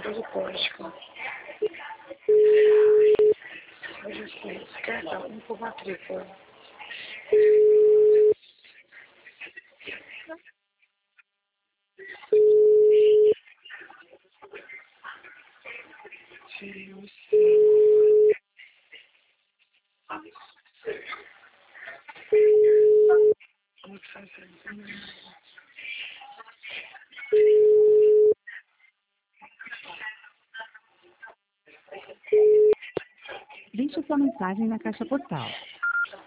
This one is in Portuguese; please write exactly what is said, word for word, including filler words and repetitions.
nada de plástico. Hoje sim, cartão, um por matrícula. Sim, sim. Como que faz isso? Deixe sua mensagem na caixa postal.